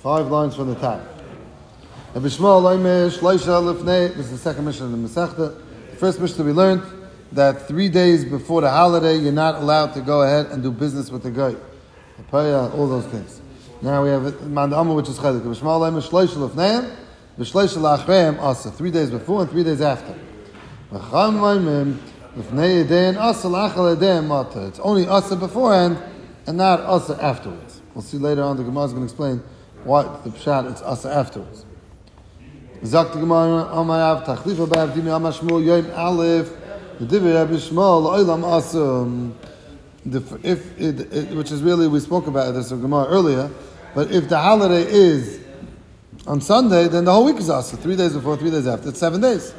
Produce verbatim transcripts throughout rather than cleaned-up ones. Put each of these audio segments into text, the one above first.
Five lines from the top. This is the second mission in the Masechta. The first mission we learned that three days before the holiday, you're not allowed to go ahead and do business with the guy. All those things. Now we have Manda Amma, which is Chelik. Three days before and three days after. It's only asa beforehand and not asa afterwards. We'll see later on. The Gemara is going to explain why the pshat it's asa afterwards. Zakt the Gemara Amarav Tachlifa Ba'avdimi Amashmul Yom Aleph the Divrei Rabbi Shmuel La'olam Asa. If it, it, which is really we spoke about this in Gemara earlier, but if the holiday is on Sunday, then the whole week is asa. Three days before, three days after. It's seven days.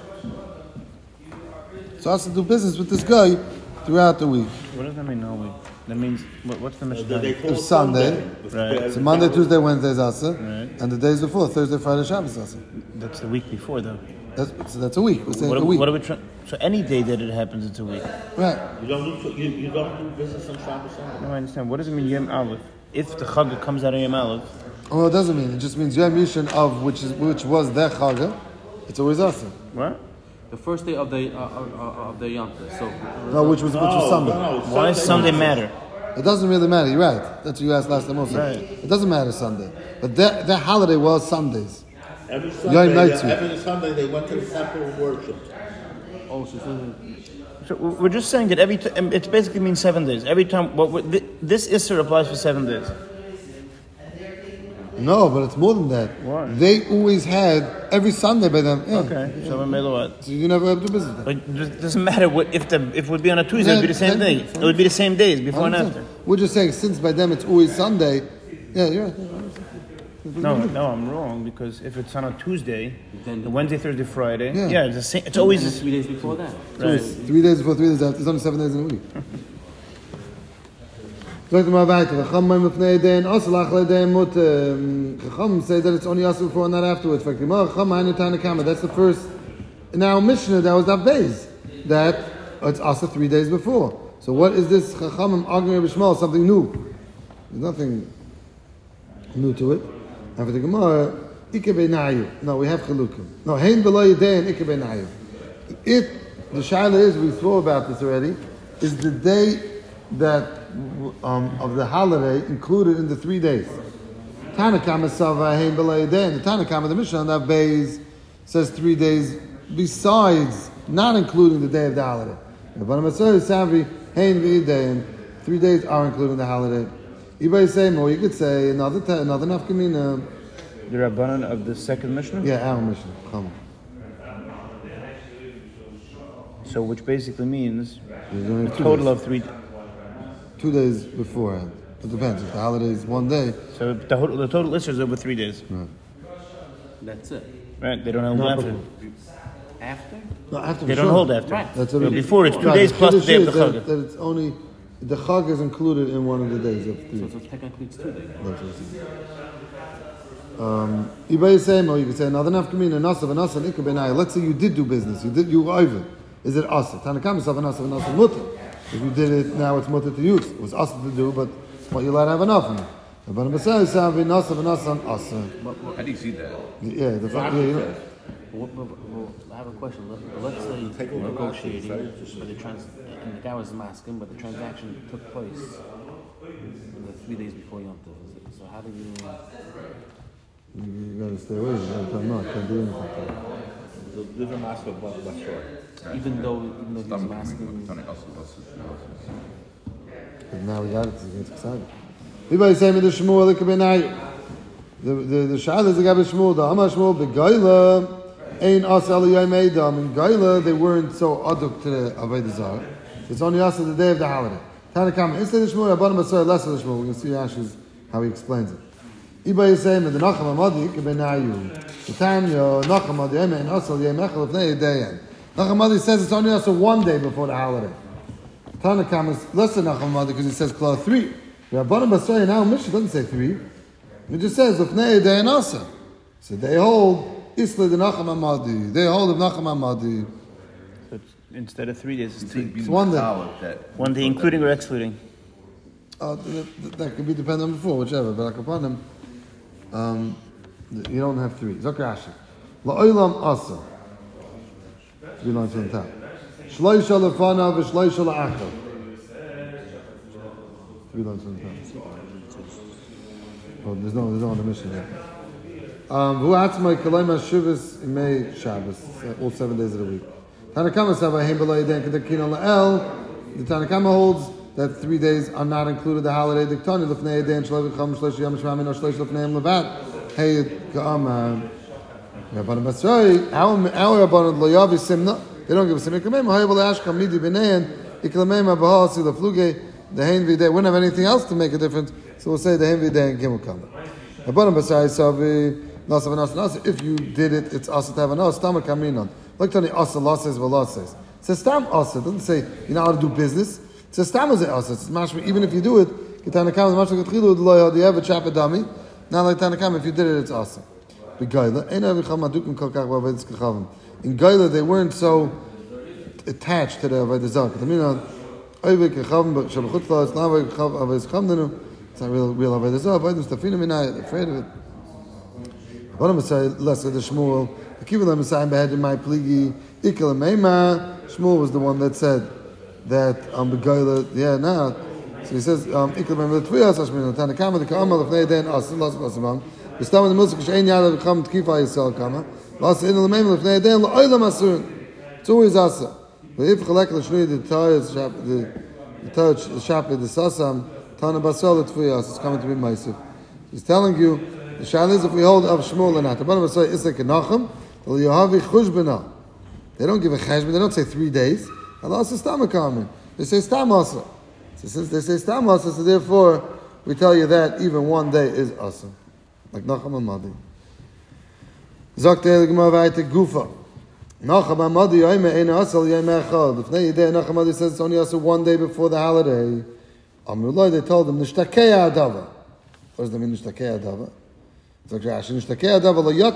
So asa do business with this guy throughout the week. What does that mean, all week? That means what, what's the mission? It's Sunday, right? So Monday, Tuesday, Wednesday is asa, right. And the days before, Thursday, Friday, Shabbos is asa. That's the week before, though. That's, so that's a week. We're saying what, a week. What are we trying? So any day that it happens, it's a week. Right. You don't do you, you don't do business on Shabbos. No, I understand. What does it mean, Yom Aleph? If the Chag comes out of Yom Aleph. Oh, it doesn't mean. It just means Yom Yishan of which is which was their Chag. It's always asa. What? The first day of the uh, uh, of the Yom Tov. So no, which was which was Sunday. No, Why does Sunday matter? It doesn't really matter. You're right. That's what you asked last time also. Right. It doesn't matter Sunday, but their their holiday was Sundays. Every Sunday, Yom they, Nitzvah. every Sunday they went to the temple and worshipped. oh, so, so So we're just saying that every time it basically means seven days. Every time, what well, this Isser applies for seven days. No, but it's more than that. Why? They always had every Sunday by them. Yeah. Okay, so we made what? So you never have to do business. But it doesn't matter what if the if it would be on a Tuesday, it would be the same day. It would be the same days before and after. We're just saying since by them it's always Sunday. Yeah, you're right. No, no, I'm wrong because if it's on a Tuesday, Then- the Wednesday, Thursday, Friday, Yeah. yeah, it's the same. It's and always then the three days before that. So it's three days before, three days after. It's only seven days in a week. Chacham say that it's only asa before and not afterwards. That's the first. In our Mishnah, that was that base that it's asa three days before. So what is this Chachamim arguing with Shmuel? Something new. There's nothing new to it. And for the Gemara, Ike beinayu. No, we have Chalukim. No, Hein below Yedei and Ike beinayu. If the Shaila is, we spoke about this already, is the day that um, of the holiday included in the three days. Tanakama Sava Hein below Yedei. And the Tanakama, the Mishnah on that base says three days besides, not including the day of the holiday. But I'm Savi Hein v'Yedei. Three days are included in the holiday. Ibay say more. You could say another te- another nafkamina. the Rabbanan of the second Mishnah. Yeah, our Mishnah. Come on. So which basically means There's only a two total days. of three. Two days beforehand. It depends. If the holiday is one day. So the total, the total list is over three days, Right. That's it. right? They don't hold No, after. After? No, after They for don't sure. hold after. Right. That's So already, before it's two Right, days the plus the Kiddush day of the is that, Chag. that it's only the Chag is included in one of the days of three. So, so technically it's two days. That's what it is. Um, Ibay say more. You could say another nafkamina nasav and nasav ikka benai. Let's say you did do business. You did. You were over. Is it asa? Tanakam sav and nasav and nasav mutter. If you did it now, it's mutter to use. It was asa to do, but what you allowed to have enough of it. But in Basai sav nasav and nasav asa. How do you see that? Yeah, the fact. Yeah, you know. Well, well, well, I have a question. Let, let's say you're negotiating, but the trans and the guy was masking, but the transaction took place in the three days before Yom Tov. So how do you? You, you gotta stay away. You gotta tell him no, I can't do anything. The different master of what what's short. Even though, even though he's masking, But now we got it. He gets excited. Ibay say me the Shmuel ikka benai. The the the Shal is the Gabi Shmuel. The Amar Shmuel beGaila. Ein asa aliyay meidam. In Gaila, they weren't so aduk to the Avodah Zarah. It's only asa the day of the holiday. Tanakam instead of Shmuel, Rabbanan Basar less of the Shmuel. We can see Ashes how he explains it. Ibay say me the Nacham Amadi ikka benayu. The Tanya Nacham Amadi ein asa aliyay mechel ifnei yedayan. Nacham Amadi says it's only asa one day before the holiday. Tanakam is less than Nacham Amadi because he says Kla three. Rabbanan Basar now Mishnah doesn't say three. It just says ifnei yedayan asa. So they hold. Isla the Nacham Amadi. They hold of Nacham Amadi. So it's, instead of three days, it's two. It's one day. One day, including or excluding. Uh, that, that could be dependent on before, whichever. But upon them, Um, you don't have three. Zok Rashi. La'olam asa. Three lines on top. Shloisha lefanav v'shloisha la'achal. Three lines on top. Oh, there's no, there's no other mission yet. Um, Hu atzmai kalayma shuvas imei Shabbos. All seven days of the week. Tanakama Sava Hembala Yeden Kedekina La'el. The Tanakama holds that three days are not included the holiday. Diktani Lefnei Yeden Shlev Cham Shlesh Yom Shmamin or Shlesh Lefneim Levat. Hey, Ga'am. Rabbanan Basroi. Our Rabbanan Loyavi Simna. They don't give a Simna. Kamem Hayabal Ashkam Midi B'nein. Iklamem Abahal Sila Fluge. The Hein Videi. We don't have anything else to make a difference, so we'll say the Hein Videi and Gimel Kama. Rabbanan Basroi Savi. Nasav Nas Nas. If you did it, it's also to have a Nas. Tamar Kaminon. Like Tony Asa law says, well, says. It says Stam Asa. It doesn't say you're not allowed to do business. It says Stam is Asa. It's mashma. Even if you do it, Tanakam is mashma Ketchilu Loya. Do you have a chapedami? Not like Tanakam. If you did it, it's Asa. Begaila. Ein Avi Chamadukim Kolkach Ba'Avedis Kechavim. In Gaila, they weren't so attached to the Avodah Zarah. Tamina Oivei Kechavim, but Shabachutla. It's not Avedis Kechavim. It's not real real Avodah Zarah. Avodah Stafina Minai. They're afraid of it. One of them say less of the Shmuel. Shmuel was the one that said that um Begaila, yeah, now. So he says, um Iklam the Tviyas Ashmin, Tanakama, the Kamal of Neden, Asin, Las Basamam, the Stam of the Musik, Shain Yada, the Kam Tkifa Yisrael Kama, Las in the Mem of Neden, Oilam Asun. It's always Asa. But if Chalek Lashni, the Tayas, the touch, the Shapi, the Sasam, Tana Basel, the Tviyas, it's coming to be Maisiv. He's telling you, the Shal is if we hold of Shmuel or not. The bottom of the Isaac and Nachum, they don't give a cheshbon. They don't say three days. Allah says stam kamen. They say stam asa. So since they say stam asa, so therefore we tell you that even one day is asa, like Nachum Amadi. Zok the Gemara vayte gufa. Nachum Amadi yoyme ein asal yoyme echad. Lefnei yidei Nachum Amadi says it's only asa one day before the holiday. Amrullah, they told him nishtakei adava. What does that mean nishtakei adava? You're wrong, you have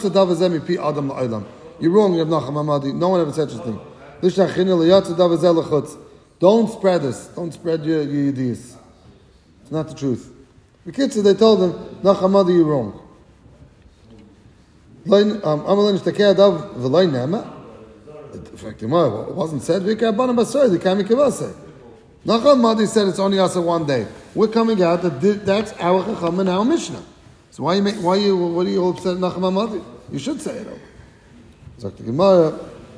Nachum Amadi. No one ever said such a thing. Don't spread this. Don't spread your, your ideas. It's not the truth. The kids said they told him, Nachum Amadi, you're wrong. In fact, it wasn't said. Nachum Amadi said it's only us one day. We're coming out that that's our Chacham and our Mishnah. So why you make, why you what are you all upset Nachum Amadi? You should say it. Zok the Gemara.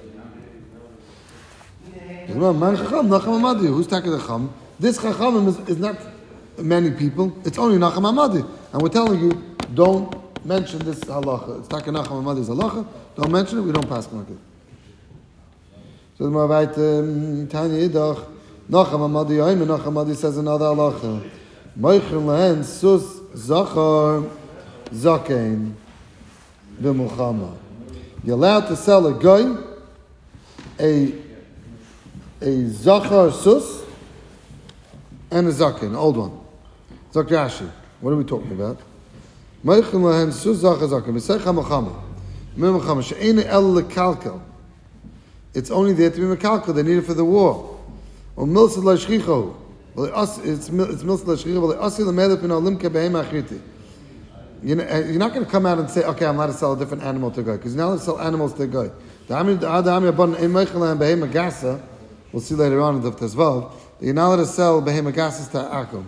Man Chacham Nachum Amadi. Who's taking the Chacham? This Chacham is, is not many people. It's only Nachum Amadi, and we're telling you don't mention this halacha. It's taking Nachum Amadi's halacha. Don't mention it. We don't pass like it. So the Gemara writes Tanya Yidach Nachum Amadi. Nachum Amadi says another halacha. Moichem lehen sus zachar. Zakein b'mulchama. You're allowed to sell a guy a a zachar sus and a zakein, an old one. Zok Rashi. What are we talking about? Meichim lahen sus zachar zakein. V'seicha mulchama. Mulchama she'ein el lekalkel. It's only there to be mekalkel. They need it for the war. Or milsad la'shchicho. Well, it's it's milsad la'shchicho. Well, asi l'melech min alimka behem achriti. You know, you're not going to come out and say, okay, I'm allowed to sell a different animal to a guy, because you're not allowed to sell animals to a guy. We'll see later on in the Tezvav, that you're not allowed to sell behema gasas to akum.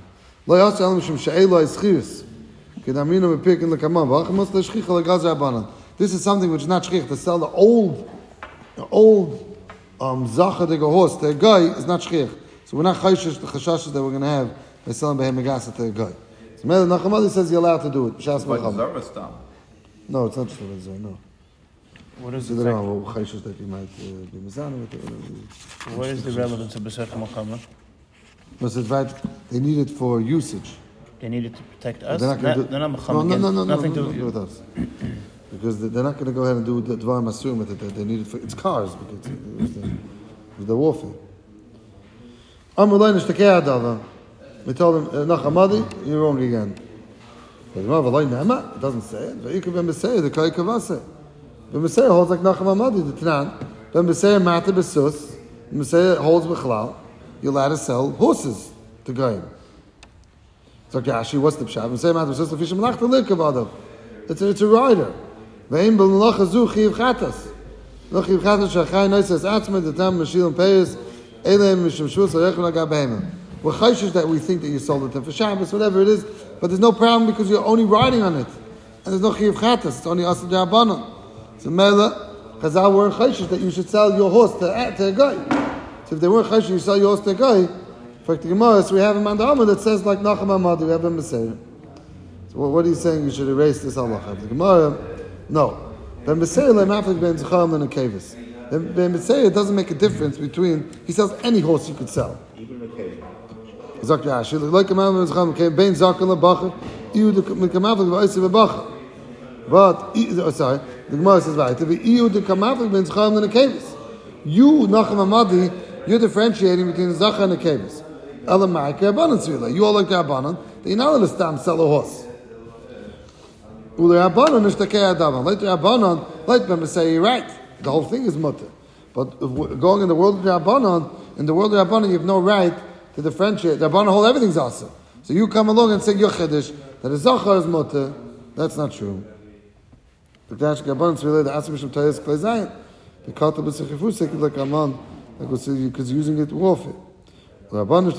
This is something which is not shchich. To sell the old, the old um, zacha de horse to a guy is not shchich. So we're not chayshish the chashashes that we're going to have by selling behema gasas to a guy. So Nachum Amadi says you're allowed to do it. It's like Zarastam. No, it's not just for Zara, no. What is so the they don't know chayshish that you might uh, be mizana with it. What is the relevance of B'Secha Mulchama? Because it's right, they need it for usage. They need it to protect us? They're not going to do no, no, no, no, no, nothing no, no, to do with us. Because they're not going to go ahead and do the Dvar Masurim with it. They need it for, it's cars, because it's the, it's the warfare. Amrullah Nishtakei Adava. We told him, Nachum Amadi, you're wrong again. It doesn't say it. The Kai Kavase. Ben B'Seir holds like Nachum Amadi, the Tanan. Ben B'Seir Mata B'Sus. Ben B'Seir holds B'Chlal. You're allowed to sell horses to Goyim. So Gashi, what's the Pshat? Ben B'Seir Mata B'Sus, L'Fishem Lach T'Lir Kavadav. It's a, it's a rider. Ve'im b'melacha zu chiv chatas. No chiv chatas shachai noises atzma the tam mashilim payas elim mishum shus arechon agabehemim. We're chayshish that we think that you sold it for Shabbos, whatever it is, but there's no problem because you're only riding on it, and there's no chiv chatas. It's only asad d'Rabbanan. So mela Chazal weren't chayshish that you should sell your horse to, to a guy. So if they weren't chayshish, you sell your horse to a guy. For the Gemara, so we have a mandama that says like Nachum Amadi, we have a Meseir. So what are you saying? You should erase this halacha. The Gemara, no. Ben Meseir le'maflik ben Zecham and a kavis. Ben Meseir, it doesn't make a difference between. He sells any horse you could sell. Even a cave. Zak Yashi, like Kamam ben Zecham, ben Zakal le'bacher, iu de Kamaflik v'oisi v'bacher. But oh, sorry, the Gemara says right. Iu de Kamaflik ben Zecham and a kavis. You Nachum Amadi, you're differentiating between Zachar and a kavis. You all like the Rabbanan, that you're not allowed to stam sell a horse. Ule Rabbanan is the Rabbanan. Let the Rabbanan, let them say you're right. The whole thing is mutter. But going in the world of Rabbanan, in the world of Rabbanan, you have no right to differentiate. The Rabbanan hold everything's awesome. So you come along and say your chiddush that a zachar is mutter. That's not true. The Dash Rabbanan is related to Asim Shem Tayas Klei Zayin. The Kata B'Sechifusik like Aman, because you're using it to warfare. Everything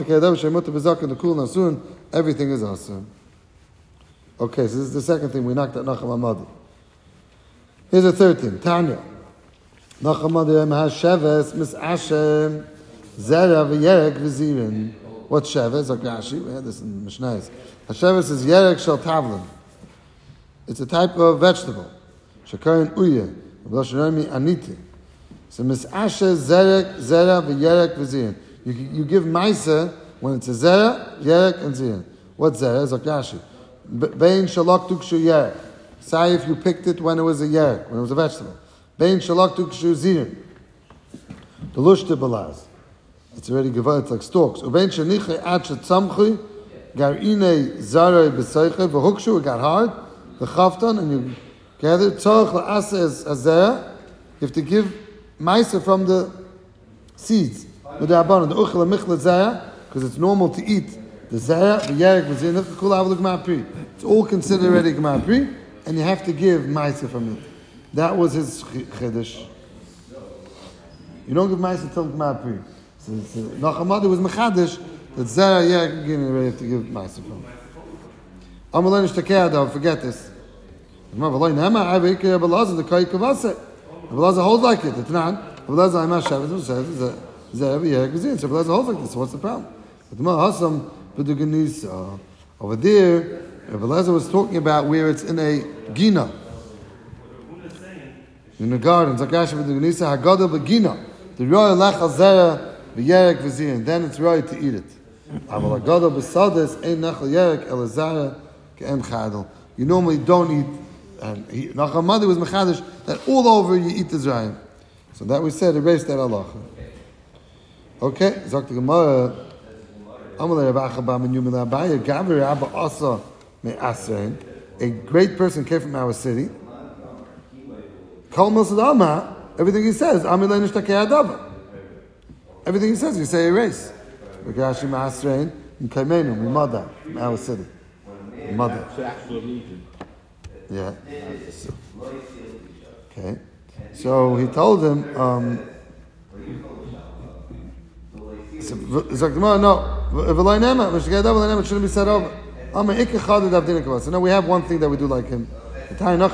is awesome. Okay, so this is the second thing. We knocked out Nachum Amadi. Here's the third thing. Tanya. Nachum Amadi has Sheves, Mis Ashem, Zera, V'Yerek, V'Zirin. What's Sheves? Zakashi. We had this in Mishnayos. Sheves is Yerek Shel Tavlin. It's a type of vegetable. Shekarin Uye. B'Losheremi Aniti. So Mis Ashem, Zerek, Zera, V'Yerek, V'Zirin. You, you give Maisa when it's a Zera, Yerek, and Zirin. What Zera? Zakashi. Bein Shalok Tukshu Yerek. Say if you picked it when it was a Yerek, when it was a vegetable. Bein Shalok Tukshu Zirin. The Lushte Balaz. It's already given, it's like stalks. Ubein Shaniche Ad Shetzamchi, Garine Zarei B'Seiche, V'Hukshu, it got hard, the Chaftan, and you gather, Tzorach La'asa as Zera, you have to give Maisa from the seeds. Because it's normal to eat the zaya, the yerek, the it's all considered already Gemar Pri, and you have to give Maisa from it. That was his chiddush. You don't give Maisa till Gemar Pri. So, so Nachum Amadi was mechadish that zaya, yerek, you have to give Maisa from it. Amalei Nishtakei Adav, forget this. Abelazar holds like it. It's not. Abelazar Aimash Shabbos says that. So Abelazar holds like this. So what's the problem? Over there, Abelazar was talking about where it's in a gina, in the garden. Zakash v'duganisa hagada b'gina. The royal lachal zera v'yerek v'zir, then it's right to eat it. Aval hagada b'sades ein nachal yerek el zera ke'en chadal. You normally don't eat. And Nachum Amadi was mechadish that all over you eat the zrayim. So that we said erase that halacha. Okay, Zok the Gemara. Amalei Rav Acha bar Menyumin Abaye Gaver Abba Asa Me'asrein. A great person came from our city. Kol Mosadama. Everything he says, Amalei Nishtakei Adava. Everything he says, you say erase. V'gashi Me'asrein M'kaimenu M'mada from our city. Mother. Yeah. So, okay. So he told him. Um, So, no, it shouldn't be said over. So now we have one thing that we do like him. You ask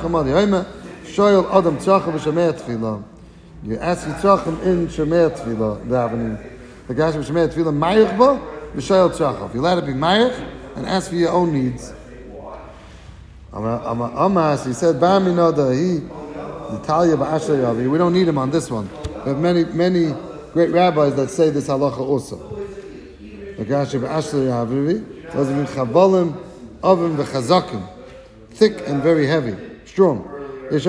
Yitzchachim in Shemei Tefillah, davening. The guy from Shemei Tefillah, Mayich bo, v'shayel tzachov. You let it be Mayich and ask for your own needs. Amas, he said, Bar Minoda, he, the Talia ba'asher yavi. We don't need him on this one. We have many, many great rabbis that say this halacha also. Thick and very heavy, strong. The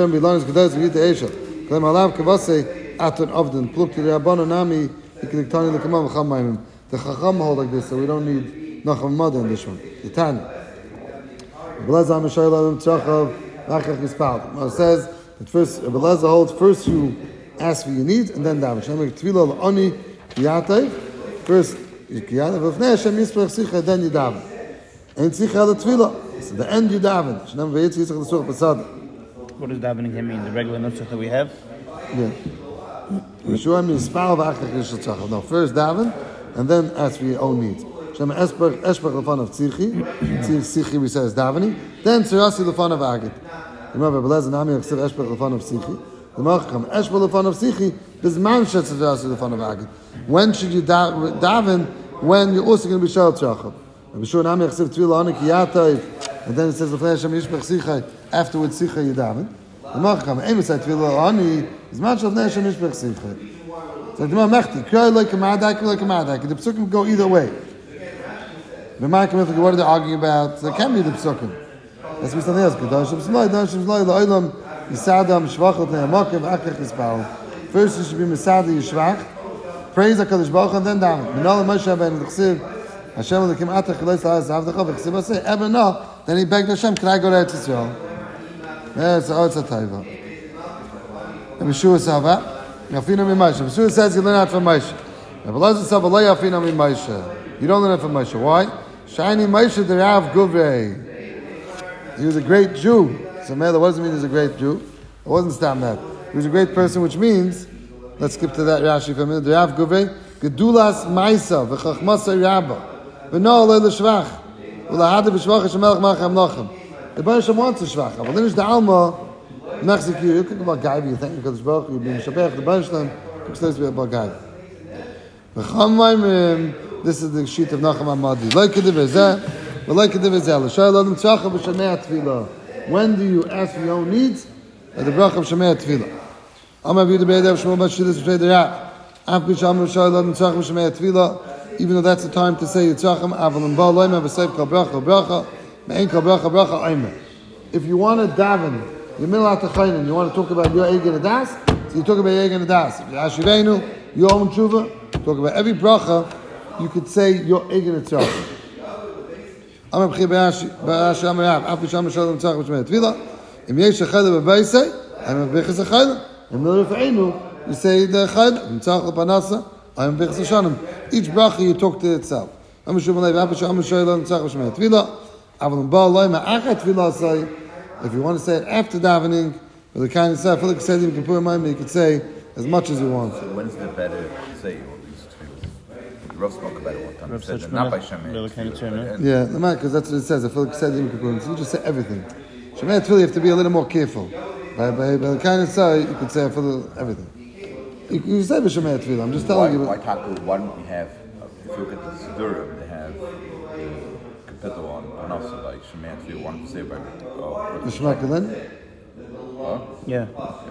Chacham hold like this, so we don't need Nachum Amadi in this one. The Tanya. It says that first, Abelazar holds first you ask for your needs and then daven. First, then you daven. And tzicha the tefillah. So the end you daven. Shnam v'yitz yitzchak l'such b'sada. What does davening here mean? The regular nusach that we have? Yeah. Yeshua mispal v'achach yishal tzachal. No, first daven, and then ask for your own needs. Shem eshbach eshbach l'fan of tzichi. Tzichi we say is davening. Then tzirasi l'fan of agit. Remember, b'lezen nami yachsiv eshbach l'fan of tzichi. The macham eshbach l'fan of tzichi bizman shet tzirasi l'fan of agit. When should you da- daven? When you're also going to be shal tzachal. Yeshua nami yachsiv tefillah anik yatayv. And then it says l'fnei Hashem yishbach tzichi. Afterwards tzichi you daven. The macham emes say tefillah ani bizman shel l'fnei Hashem yishbach tzichi. So the mechti k'ray like a ma'adak like a ma'adak. The psukim go either way. The ma'akim, what are they arguing about? There can be the psukim. That's what something else. Kedoshim Shloi, Kedoshim Shloi, L'olam Yisada Mishvach L'tnei Amakim V'achach Yispal. First you should be Misada Yishvach, praise HaKadosh Baruch and then daven. Minol Moshe Rabbeinu D'chsiv Hashem Elokim Atach Chilei Salai Zavdecha V'chsiv Aseh. Ever no, then he begged Hashem, can I go to Eretz Yisrael? Yes, oh, it's a taiva. And Yeshua Sava, Yafina Mi Moshe. Yeshua says you learn out from Moshe. Rabbi Elazar Sava Lo Yafina Mi Moshe. You don't learn it from Moshe. Why? Shiny Moshe the Rav Guvrei. He was a great Jew. So, Mela, what does it mean he's a great Jew? It wasn't stam that. He was a great person, which means, let's skip to that Rashi for a minute. The Rav Guvrei, Gedulas Maisa, V'chachmasa Rabba, V'no Olei L'Shvach, V'lahada V'shvach Hashem Melech Malcham Nochem. The Baruch Hashem wants a Shvach. But then it's the Alma, Mechzik, you could go about Gaivi, you think, because Baruch, you'd be Mishabech, the Baruch Hashem, you could be about Gaivi. V'cham Maimim, this is the sheet of Nacham Amadi. Like a Divezeh, Like a when do you ask for your own needs? At the bracha of Shemei Tefillah. Amar B'Yehuda B'Yedav Shmuel Bar Shilus B'Shnei Derach. Af B'Shamar Shai Lodin Tzachim Shemei Tefillah. Even though that's the time to say Yitzchachim, Aval Ba Loim V'Seif Kol Bracha Bracha Me'en Kol Bracha Bracha Omer. If you want to daven, you're middle at the Chaynin, you want to talk about your Eigen Adas, so you talk about your Eigen Adas. If you're Ashivenu, your own Tshuva, talk about every bracha, you could say your Eigen Adas. I'm a b'chi b'ashi amarav. Af b'sham shalom tzach b'shmei tefillah. Im yesh chayla b'bayisei, I'm a b'chis chayla. Im lo rifeinu, you say the chayla. Im tzach l'panasa, I'm a b'chis shanim. Each bracha you talk to itself. I'm a shumalei. Af b'sham shalom tzach b'shmei tefillah. Aval ba'al loy ma'achat tefillah say. If you want to say it after davening, but the kind of stuff, I feel like said you can put in mind, you could say as much as you want. So when is it better to say all these tefillahs? Rav spoke about it one time. He said that not by Shemei. Yeah, no matter, because that's what it says. I feel like said you can so you just say everything. Shemei Tefillah, you have to be a little more careful. By by, by the kind of say, you could say I feel everything. You, you say Shemei Tefillah. I'm just telling why, you. Why talk? Why don't we have? If you look at the Sidurim, they have a capital on Panasa by Shemei Tefillah. One to say by uh, The Shemakelin? Huh? Yeah.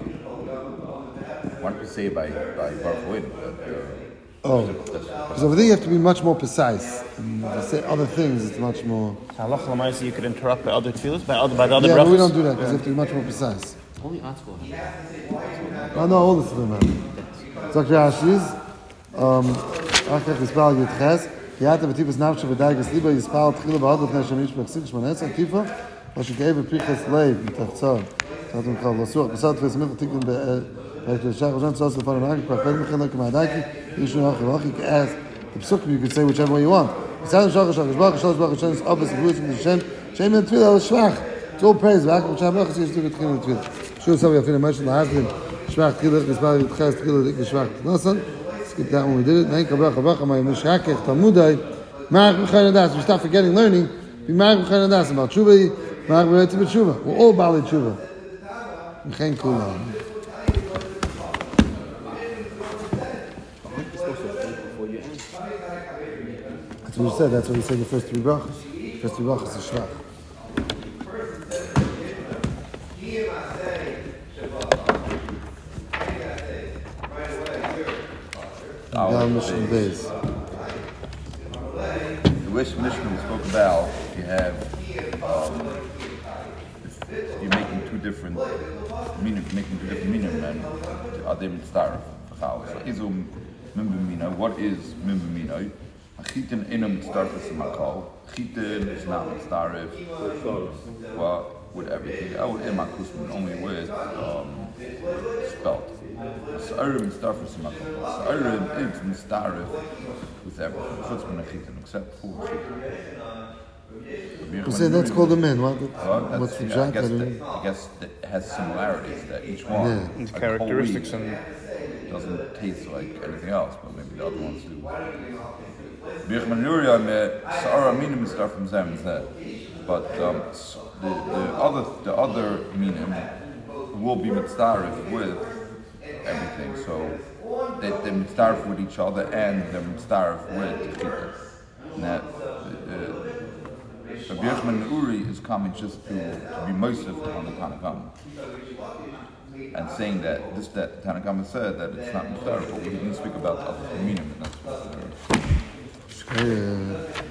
One to say by by Baruch Hu. Oh, because over there you have to be much more precise. And if you say other things, it's much more. Halach l'maisa, you could interrupt by other tefillas, by other by the other Yeah, brachos. but we don't do that because you have to be much more precise. Only Atzvah. Oh no, all this is them. Dr. Ashi's, um, Achach Yispal Yitches, Yata V'Tifas Navsha V'Daigas Liba Yispal Tchila B'Adot Nesham Yish B'Chsik Shmanes Tifa, V'Shikei V'Prichas Leiv V'Tachtzor. Satum Chal Lasuach B'Sat V'Smith V'Tikun B'Shach V'Shan Tzos V'Fan V'Naki V'Fed V'Chen Lek Ma'adaki Yishun Hach V'Hach. You can ask the Psukim, you could say whichever way you want. Satum Shach Shach Shach Shach Shach Shach Shach Obvious V'Vus V'Shem Shem in Tefillah L'Shvach. It's all praise. V'Hach V'Shem V'Hach Yish Tuk Tchil L'Tefillah. Sure, so we have to mention the husband. Shvach Tchilach Yispal Yitches Tchilach Yishvach Tnasan. Skip that when we did it. Nein Kabach Kabach Amay Mishakech Talmudai. Ma'ach B'Chayin Adas. We stop forgetting learning. Be Ma'ach B'Chayin Adas. About Tshuva. Ma'ach B'Chayin Tshuva. We're all Bali Tshuva. M'chein Kulam. That's what you said. That's what you said. The first three brachas. First three brachas is Shvach. Down Mishnah Beis. The wish Mishnah we spoke about, you have, um, if you're making two different meaning, making two different meaning, and Adim Starf. So, Izum Mimbamino, what is Mimbamino? Chitin Inum Starfus Makal. Chitin is not Starif. Well, with everything. I would in my custom only with um, spelt. Sa'arim Starfus Makal. Sa'arim is Starif with everything. Chutzman Chitin, except for Chitin. You say that's called a min. What, Well, that's- what's the yeah, I jack? I guess, don't that, know. I guess that it has similarities that each one Yeah. It's like characteristics whole and wheat doesn't taste like anything else, but maybe the other ones do. Birchman Luria me Sarah minim stuff from Zem is that, but um, s- the, the other the other minim will be mitzdarif with everything. So they they mitzdarif with each other and they're mitzdarif with the chita. And that the Birchman Uri is coming just to, to be Mosif on the Tanakam. And saying that this that Tanakama said that it's not mitzdarif, but we didn't speak about the other minim, and that's what. Yeah.